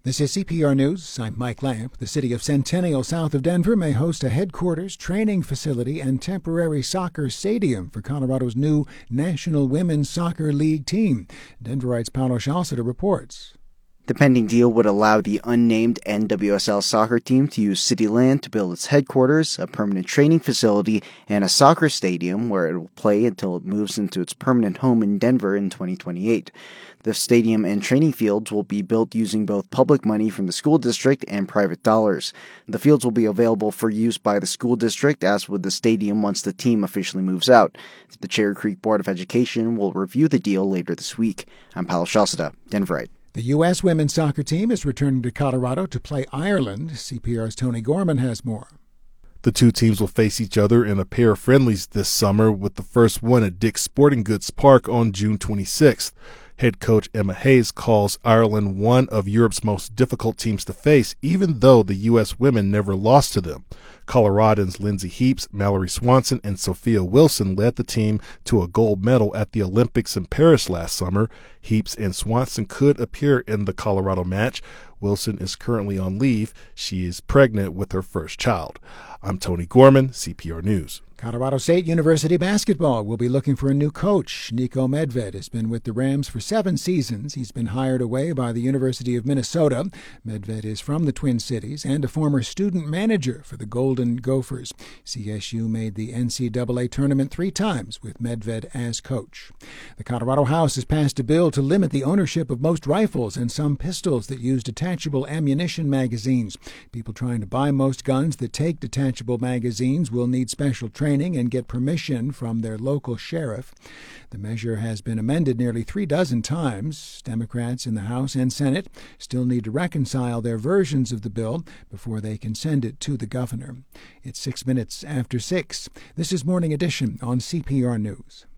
This is CPR News. I'm Mike Lamp. The city of Centennial, south of Denver, may host a headquarters, training facility, and temporary soccer stadium for Colorado's new National Women's Soccer League team. Denverite's Paulo Shalceda reports. The pending deal would allow the unnamed NWSL soccer team to use city land to build its headquarters, a permanent training facility, and a soccer stadium where it will play until it moves into its permanent home in Denver in 2028. The stadium and training fields will be built using both public money from the school district and private dollars. The fields will be available for use by the school district, as would the stadium once the team officially moves out. The Cherry Creek Board of Education will review the deal later this week. I'm Paulo Shalceda, Denverite. The U.S. women's soccer team is returning to Colorado to play Ireland. CPR's Tony Gorman has more. The two teams will face each other in a pair of friendlies this summer, with the first one at Dick's Sporting Goods Park on June 26th. Head coach Emma Hayes calls Ireland one of Europe's most difficult teams to face, even though the U.S. women never lost to them. Coloradans Lindsay Heaps, Mallory Swanson, and Sophia Wilson led the team to a gold medal at the Olympics in Paris last summer. Heaps and Swanson could appear in the Colorado match. Wilson is currently on leave. She is pregnant with her first child. I'm Tony Gorman, CPR News. Colorado State University basketball will be looking for a new coach. Niko Medved has been with the Rams for 7 seasons. He's been hired away by the University of Minnesota. Medved is from the Twin Cities and a former student manager for the Golden Gophers. CSU made the NCAA tournament 3 times with Medved as coach. The Colorado House has passed a bill to limit the ownership of most rifles and some pistols that use detachable ammunition magazines. People trying to buy most guns that take detachable magazines will need special training and get permission from their local sheriff. The measure has been amended nearly 36 times. Democrats in the House and Senate still need to reconcile their versions of the bill before they can send it to the governor. It's 6 minutes after 6. This is Morning Edition on CPR News.